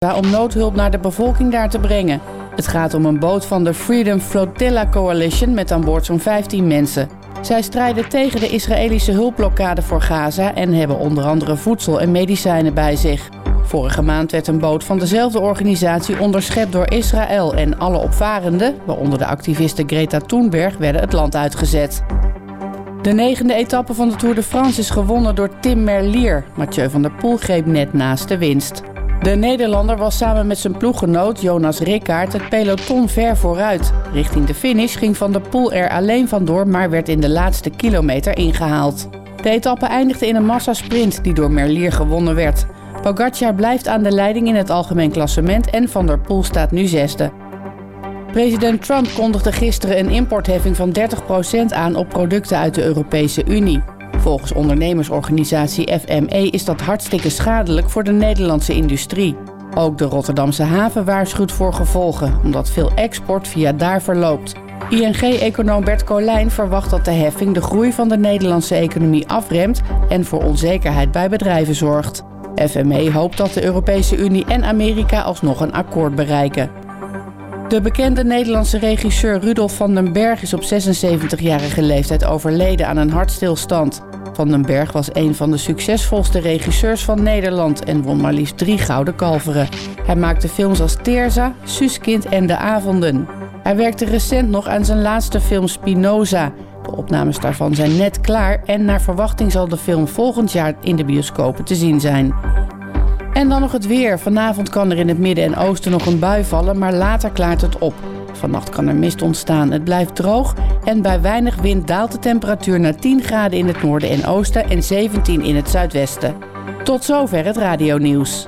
om noodhulp naar de bevolking daar te brengen. Het gaat om een boot van de Freedom Flotilla Coalition met aan boord zo'n 15 mensen. Zij strijden tegen de Israëlische hulpblokkade voor Gaza en hebben onder andere voedsel en medicijnen bij zich. Vorige maand werd een boot van dezelfde organisatie onderschept door Israël en alle opvarenden, waaronder de activiste Greta Thunberg, werden het land uitgezet. De 9e etappe van de Tour de France is gewonnen door Tim Merlier. Mathieu van der Poel greep net naast de winst. De Nederlander was samen met zijn ploeggenoot Jonas Rickaert het peloton ver vooruit. Richting de finish ging Van der Poel er alleen vandoor, maar werd in de laatste kilometer ingehaald. De etappe eindigde in een massasprint die door Merlier gewonnen werd. Pogačar blijft aan de leiding in het algemeen klassement en Van der Poel staat nu 6e. President Trump kondigde gisteren een importheffing van 30% aan op producten uit de Europese Unie. Volgens ondernemersorganisatie FME is dat hartstikke schadelijk voor de Nederlandse industrie. Ook de Rotterdamse haven waarschuwt voor gevolgen, omdat veel export via daar verloopt. ING-econoom Bert Colijn verwacht dat de heffing de groei van de Nederlandse economie afremt en voor onzekerheid bij bedrijven zorgt. FME hoopt dat de Europese Unie en Amerika alsnog een akkoord bereiken. De bekende Nederlandse regisseur Rudolf van den Berg is op 76-jarige leeftijd overleden aan een hartstilstand. Van den Berg was een van de succesvolste regisseurs van Nederland en won maar liefst 3 gouden kalveren. Hij maakte films als Teerza, Suuskind en De Avonden. Hij werkte recent nog aan zijn laatste film Spinoza. De opnames daarvan zijn net klaar en naar verwachting zal de film volgend jaar in de bioscopen te zien zijn. En dan nog het weer. Vanavond kan er in het midden en oosten nog een bui vallen, maar later klaart het op. Vannacht kan er mist ontstaan. Het blijft droog en bij weinig wind daalt de temperatuur naar 10 graden in het noorden en oosten en 17 in het zuidwesten. Tot zover het radionieuws.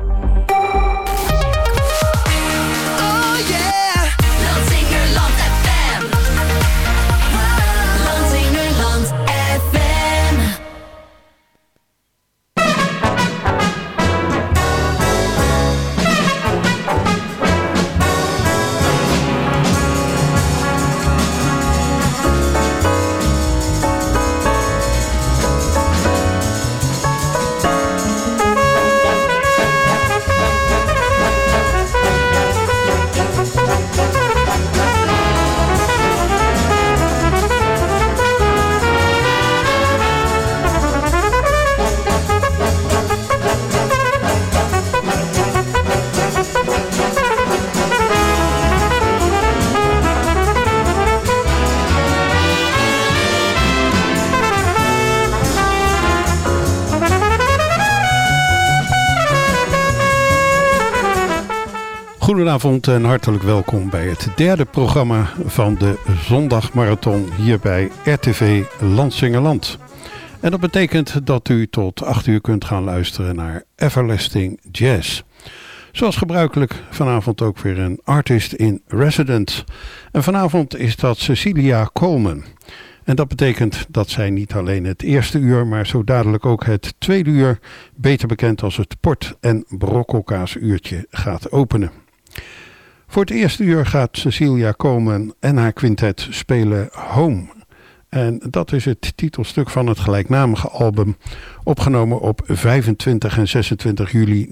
Goedenavond en hartelijk welkom bij het derde programma van de Zondagmarathon hier bij RTV Lansingerland. En dat betekent dat u tot 8 uur kunt gaan luisteren naar Everlasting Jazz. Zoals gebruikelijk vanavond ook weer een artist in residence. En vanavond is dat Cecilia Coleman. En dat betekent dat zij niet alleen het eerste uur, maar zo dadelijk ook het tweede uur, beter bekend als het port- en brokkelkaasuurtje, gaat openen. Voor het eerste uur gaat Cecilia Coleman en haar quintet spelen Home. En dat is het titelstuk van het gelijknamige album, opgenomen op 25 en 26 juli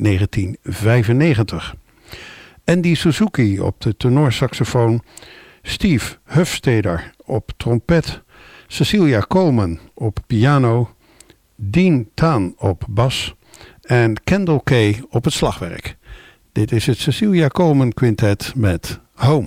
1995. Andy Suzuki op de tenorsaxofoon, Steve Hufsteder op trompet, Cecilia Coleman op piano, Dean Taan op bas en Kendall Kay op het slagwerk. Dit is het Cecilia Coleman Quintet met Home.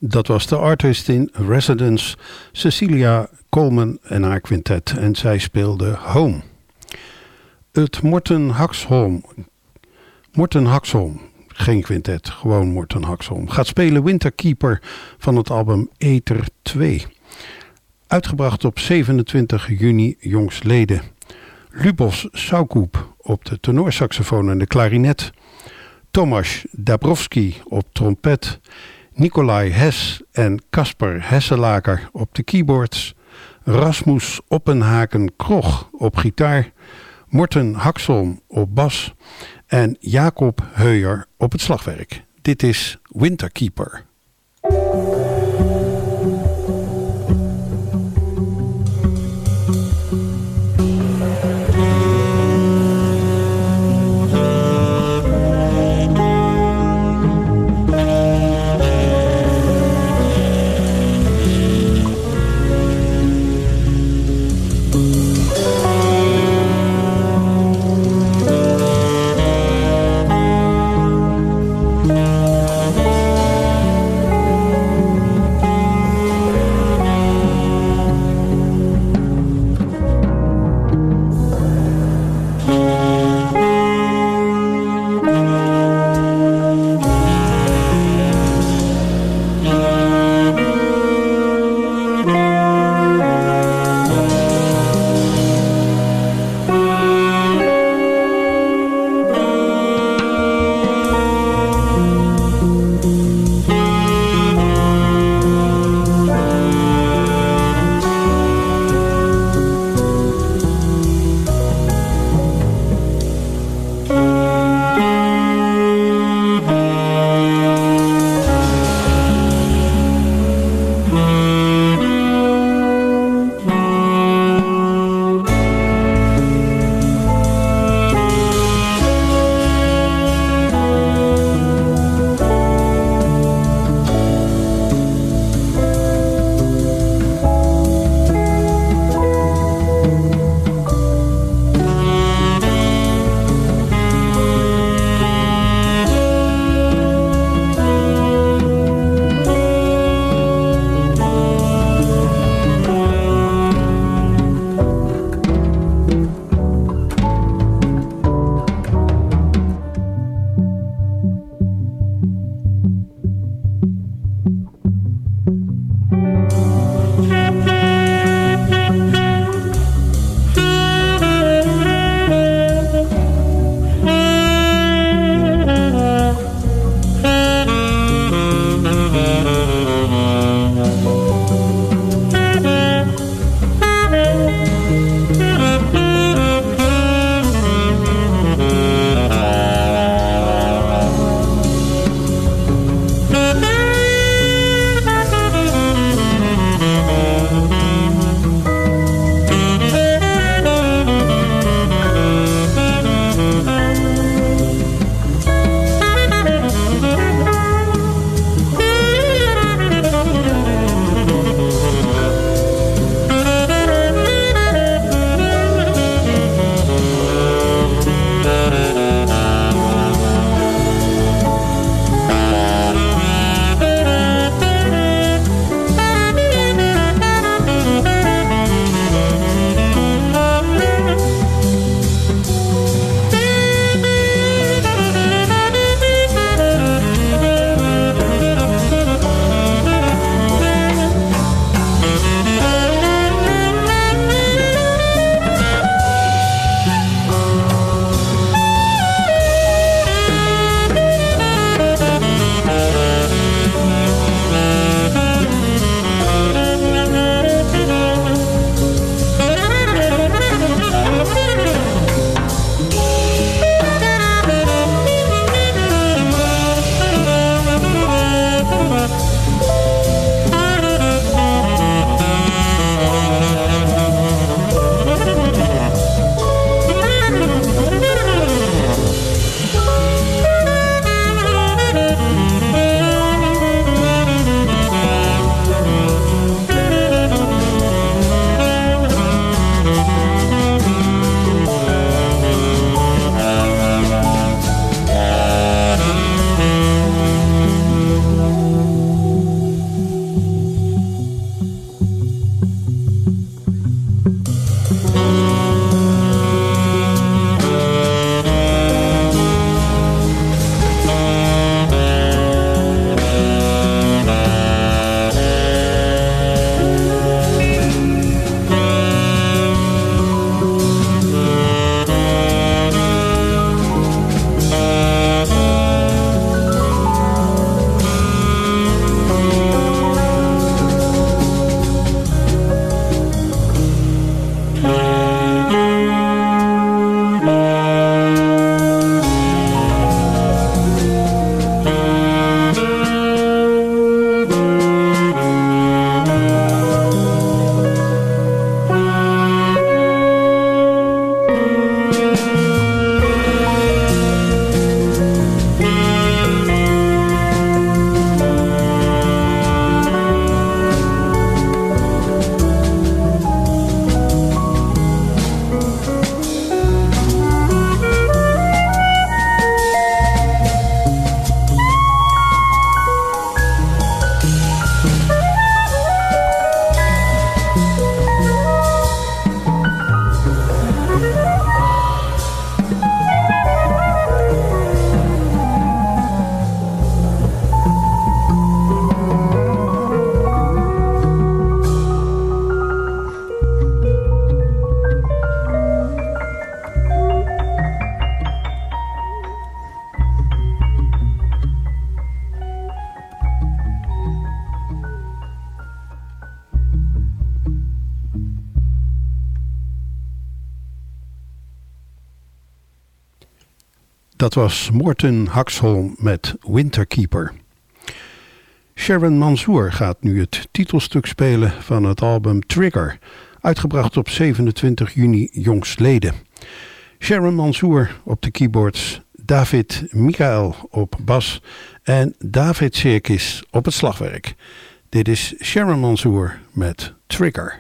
Dat was de artist in residence Cecilia Coleman en haar quintet en zij speelde Home. Het Morten Haxholm, geen quintet, gewoon Morten Haxholm, gaat spelen Winterkeeper van het album Ether 2. Uitgebracht op 27 juni jongstleden. Lubos Soukup op de tenorsaxofoon en de klarinet. Tomasz Dabrowski op trompet. Nicolai Hess en Kasper Hesselaker op de keyboards. Rasmus Oppenhaken-Krog op gitaar. Morten Haxholm op bas. En Jacob Heuer op het slagwerk. Dit is Winterkeeper. Dat was Morten Haxholm met Winterkeeper. Sharon Mansour gaat nu het titelstuk spelen van het album Trigger, uitgebracht op 27 juni jongstleden. Sharon Mansour op de keyboards, David Michael op bas en David Serkis op het slagwerk. Dit is Sharon Mansour met Trigger.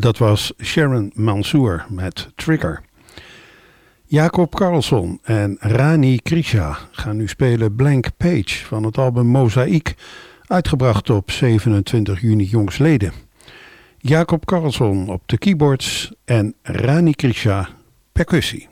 dat was Sharon Mansour met Trigger. Jacob Karlsson en Rani Krisha gaan nu spelen Blank Page van het album Mozaïek, uitgebracht op 27 juni jongstleden. Jacob Karlsson op de keyboards en Rani Krisha percussie.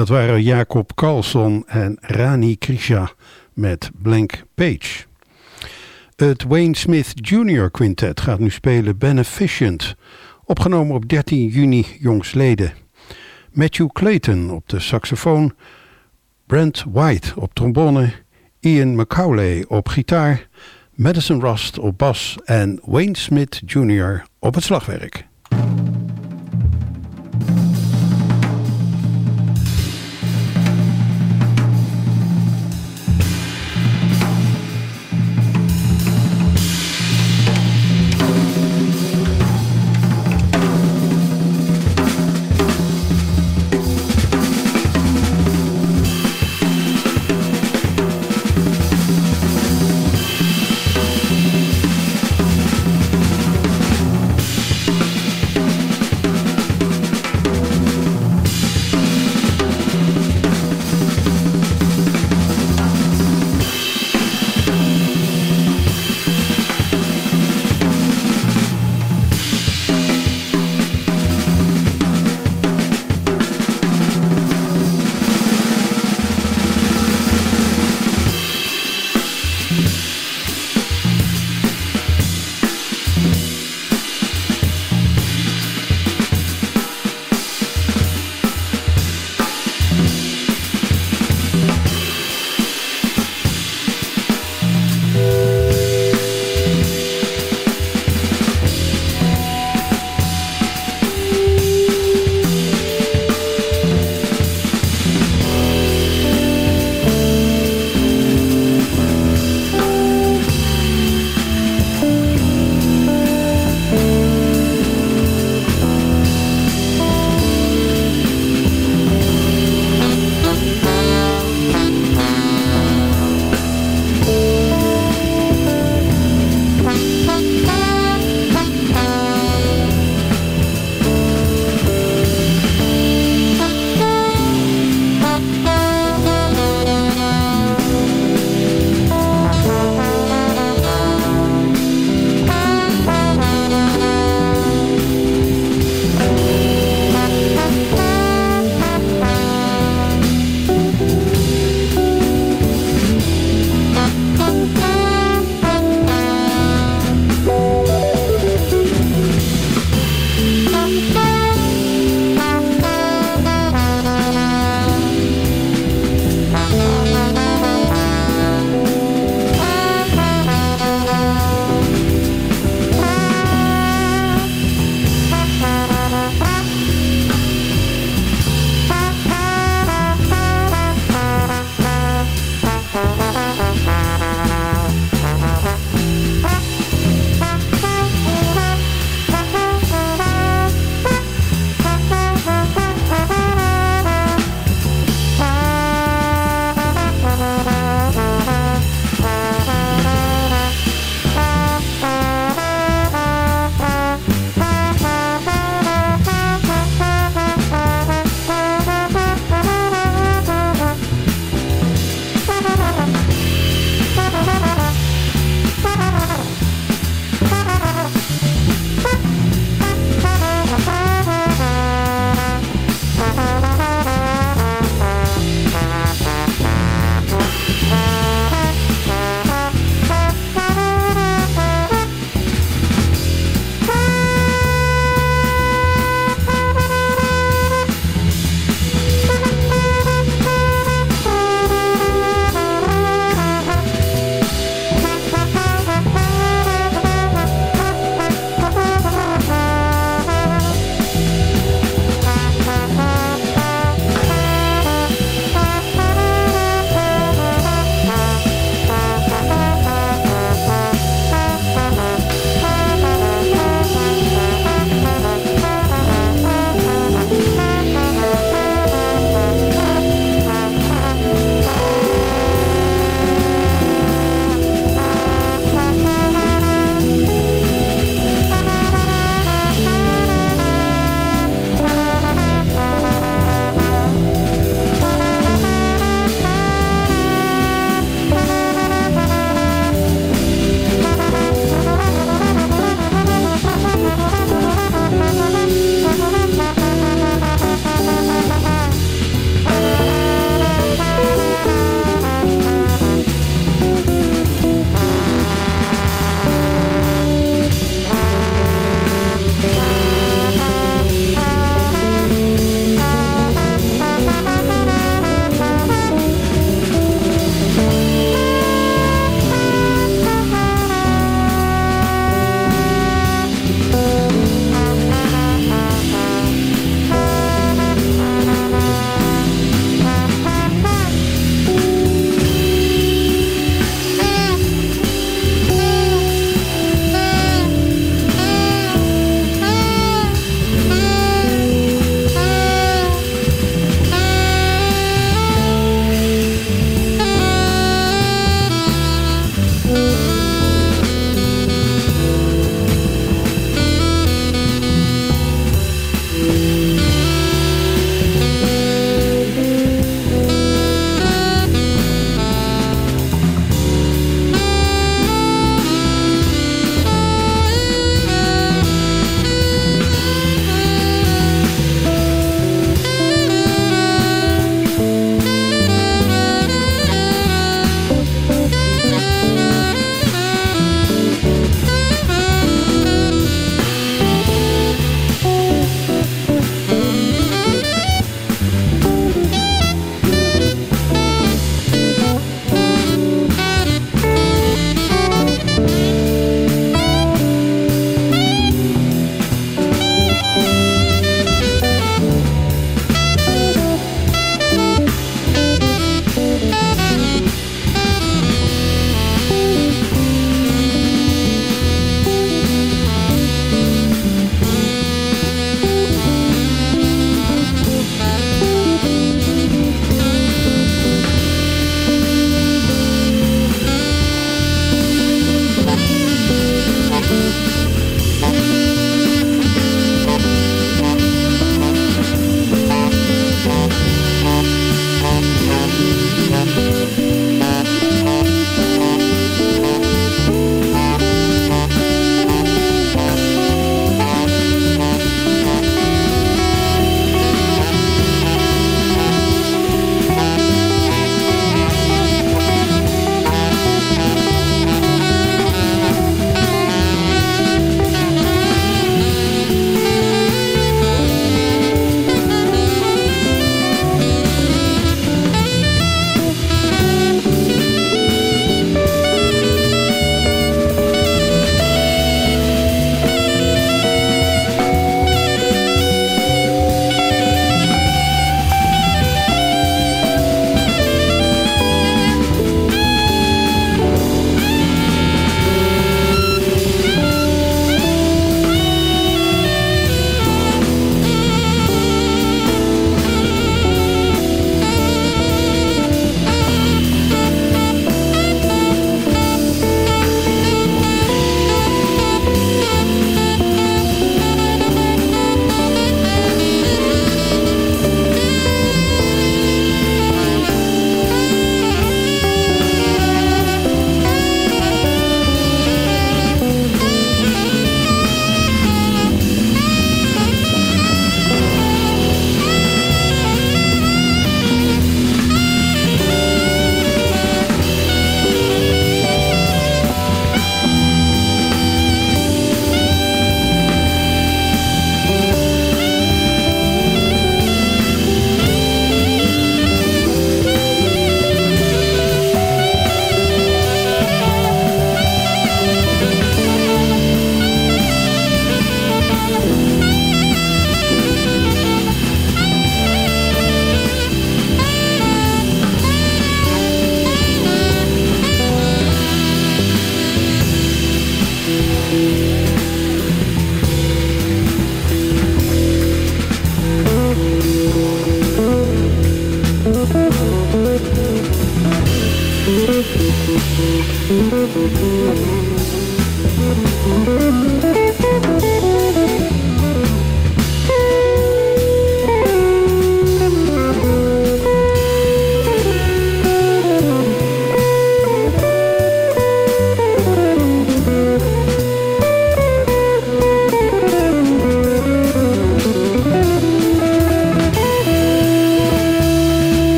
Dat waren Jacob Karlsson en Rani Krisha met Blank Page. Het Wayne Smith Jr. Quintet gaat nu spelen Beneficent, opgenomen op 13 juni jongstleden. Matthew Clayton op de saxofoon, Brent White op trombone, Ian McCauley op gitaar, Madison Rust op bas en Wayne Smith Jr. op het slagwerk.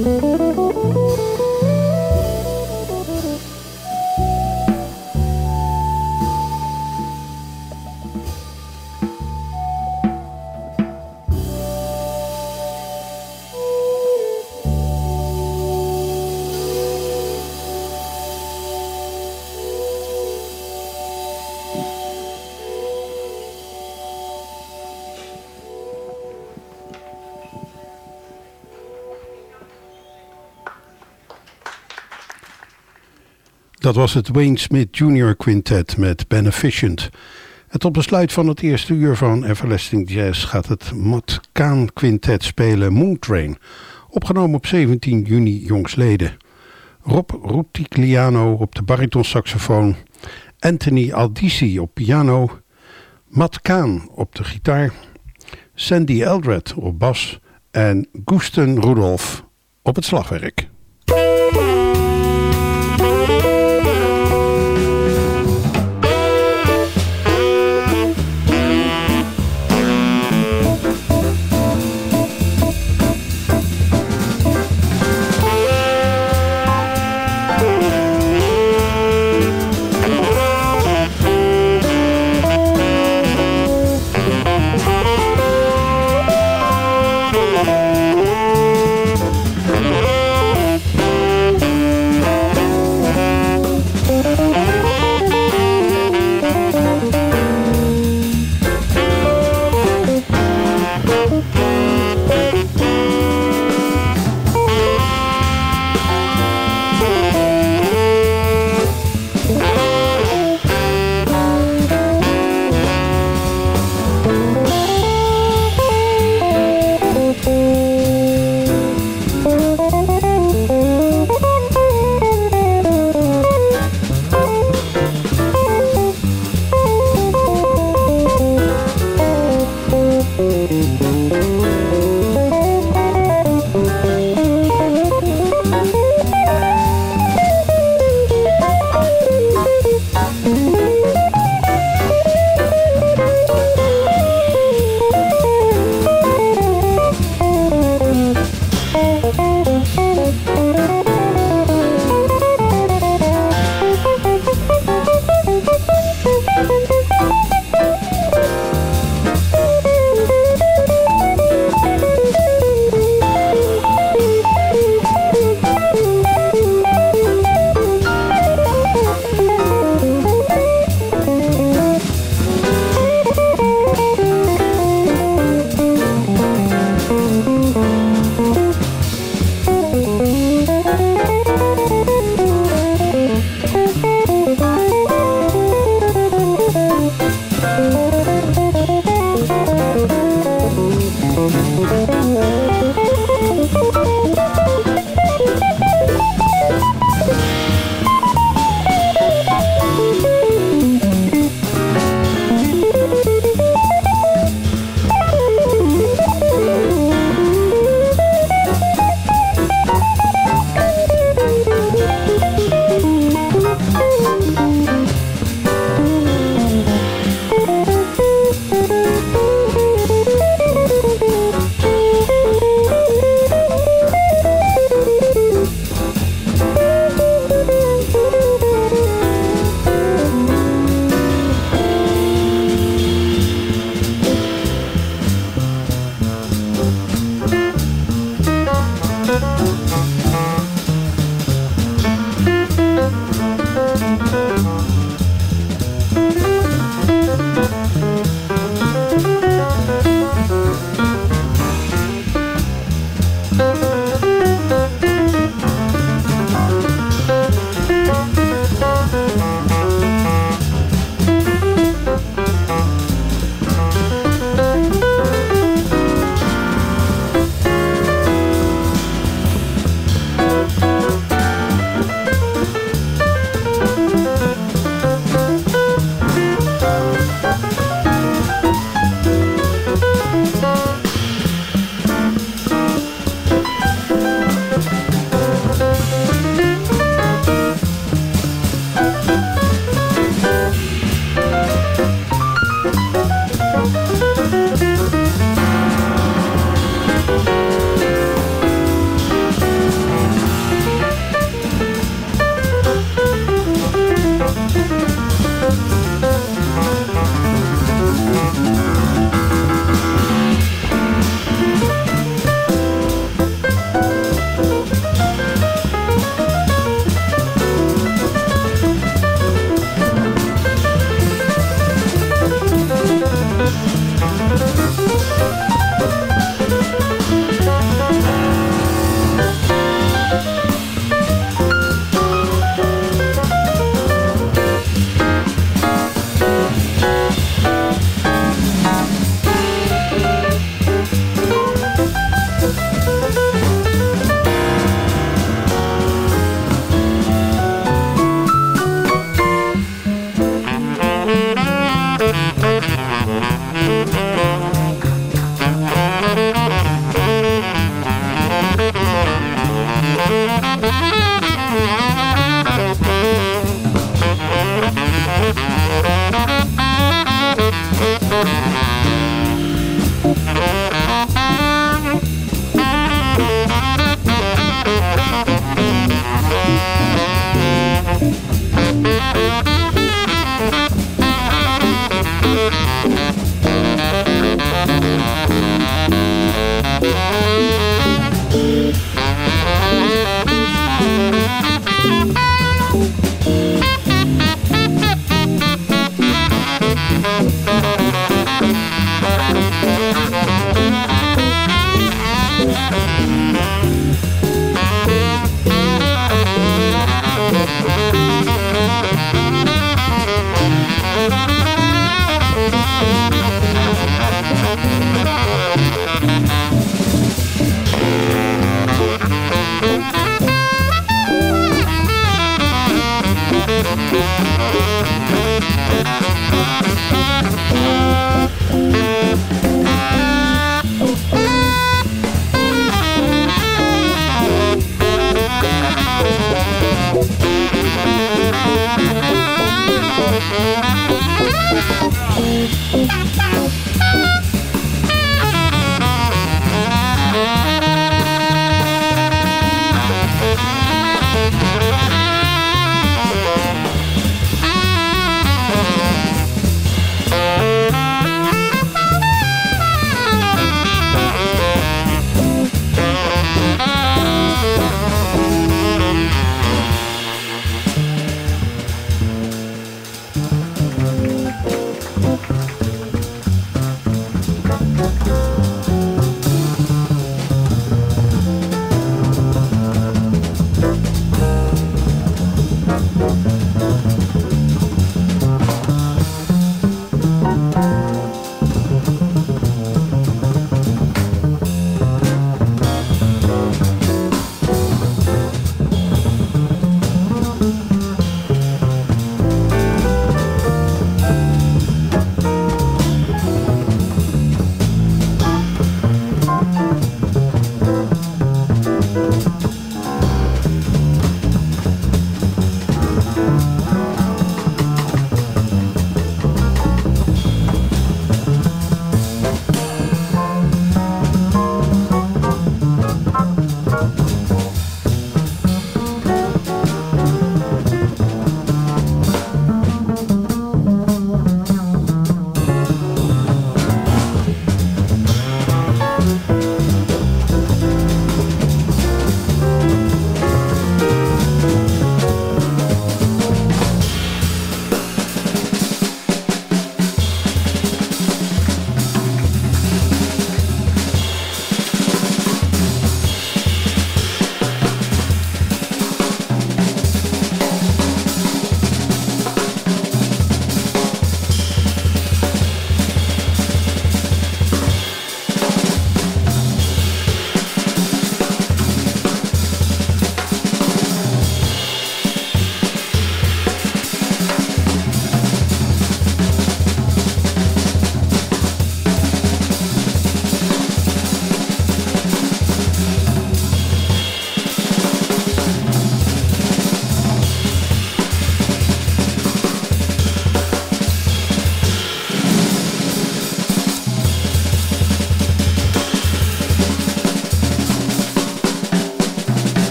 Dat was het Wayne Smith Jr. Quintet met Beneficent. En tot besluit van het eerste uur van Everlasting Jazz gaat het Mat Kaan Quintet spelen Moon Train, opgenomen op 17 juni jongstleden. Rob Rutigliano op de baritonsaxofoon, Anthony Aldisi op piano, Mat Kaan op de gitaar, Sandy Eldred op bas en Gusten Rudolph op het slagwerk.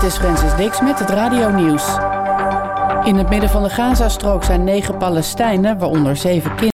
is Francis Dix met het radionieuws. In het midden van de Gazastrook zijn 9 Palestijnen, waaronder 7 kinderen,